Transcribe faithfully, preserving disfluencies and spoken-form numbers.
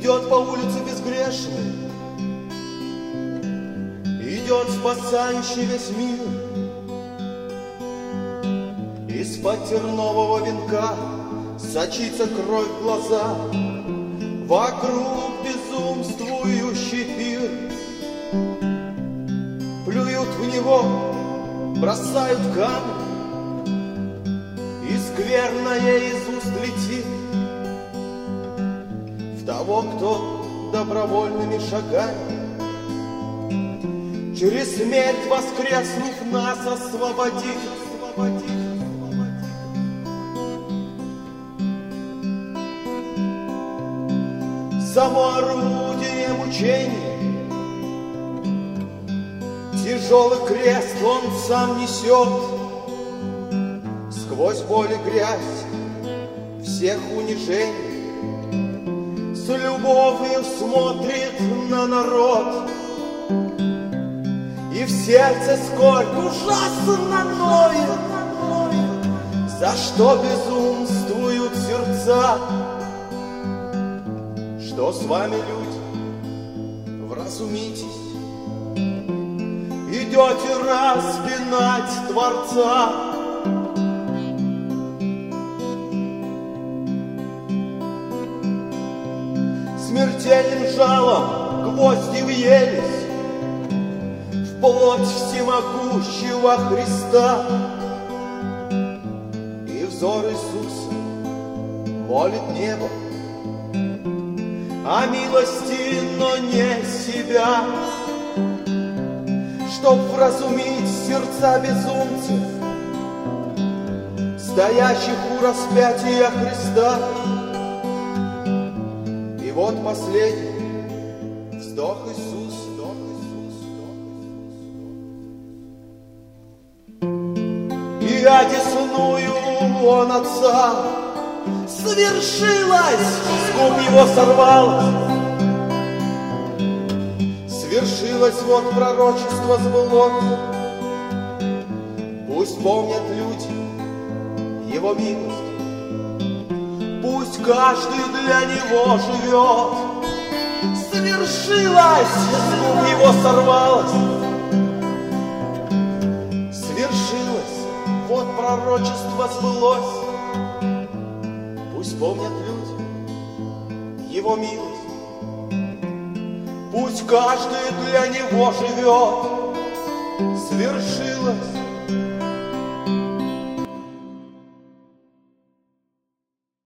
Идет по улице безгрешный, идет спасающий весь мир. Из-под тернового венка сочится кровь в глаза, вокруг безумствующий пир. Плюют в него, бросают камни, и скверное из уст летит в того, кто добровольными шагами через смерть воскреснув нас освободит. Освободит. Само орудие мучений, тяжелый крест он сам несет, сквозь боль и грязь всех унижений, с любовью смотрит на народ, и в сердце скорбь ужасно ноет, за что безумствуют сердца. Что с вами, люди, вразумитесь, идете распинать Творца. Смертельным жалом гвозди въелись в плоть всемогущего Христа, и взор Иисуса молит небо о милости, но не себя, чтоб вразумить сердца безумцев, стоящих у распятия Христа. И вот последний вздох Иисус, вздох Иисус, вздох Иисус. И одесную он Отца, свершилось, с губ его сорвалось. Свершилось, вот пророчество сбылось. Пусть помнят люди его милость, пусть каждый для него живет. Свершилось, с губ его сорвалось. Свершилось, вот пророчество сбылось. Пусть помнят люди его милость, пусть каждый для него живет. Свершилось,